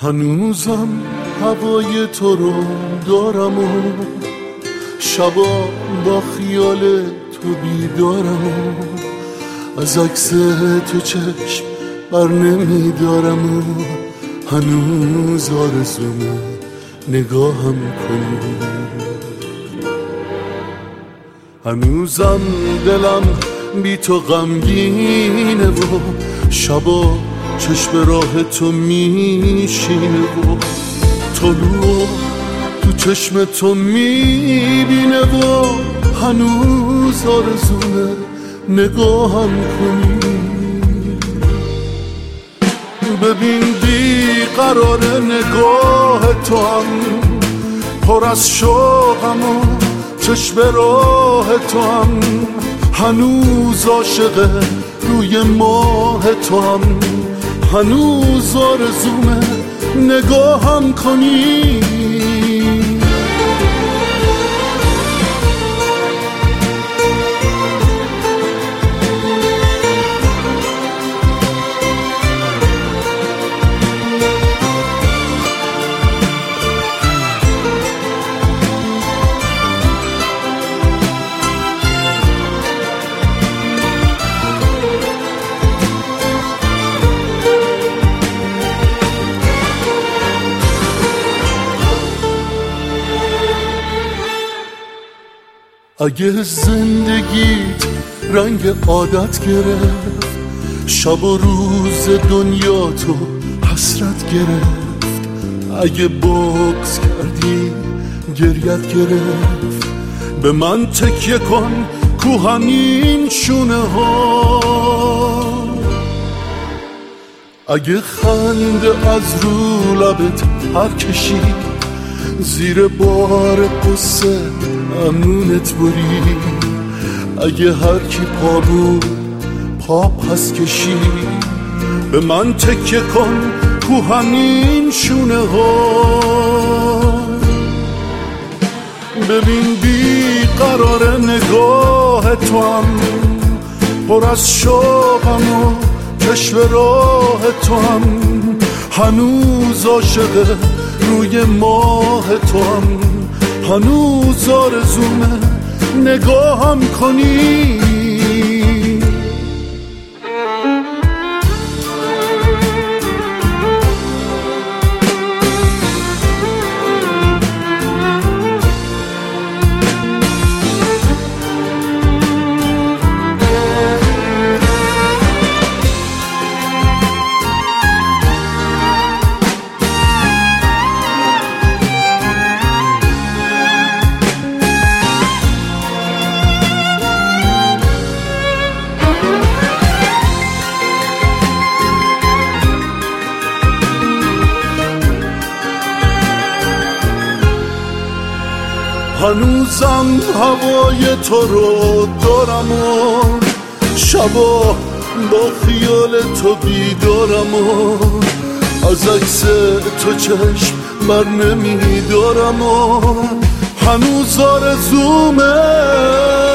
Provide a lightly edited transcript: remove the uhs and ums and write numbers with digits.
هنوزم هوای تو رو دارم و شبا با خیال تو بیدارم و از عکس تو چشم بر نمیدارم و هنوز آرزومه نگاهم کنی. هنوزم دلم بی تو غمگینه و شبا چشم راه تو میشینه و طلوع تو چشم تو میبینه و هنوز آرزومه نگاهم کنی. ببین بی قرار نگاه تو هم پر از شوقم و چشم راه تو هم هنوز عاشق روی ماه تو هم هنوز آرزومه نگاهم کنی. اگه زندگیت رنگ عادت گرفت شب و روز دنیا تو حسرت گرفت اگه بغض کردی گریت گرفت به من تکیه کن کو همین شونه ها. اگه خنده از رو لبت پر کشید زیر بار قصه امونت بری اگه هر کی پا بود پا پس کشید به من تکیه کن کو همین شونه ها. ببین بی قرار نگاه تو هم پر از شوقم و چشم راه تو هم هنوز عاشق روی ماه تو هم هنوز آرزومه نگاهم کنی. هنوزم هوای تو رو دارم و شبا با خیال تو بیدارم و از عکس تو چشم بر نمیدارم و هنوز آرزومه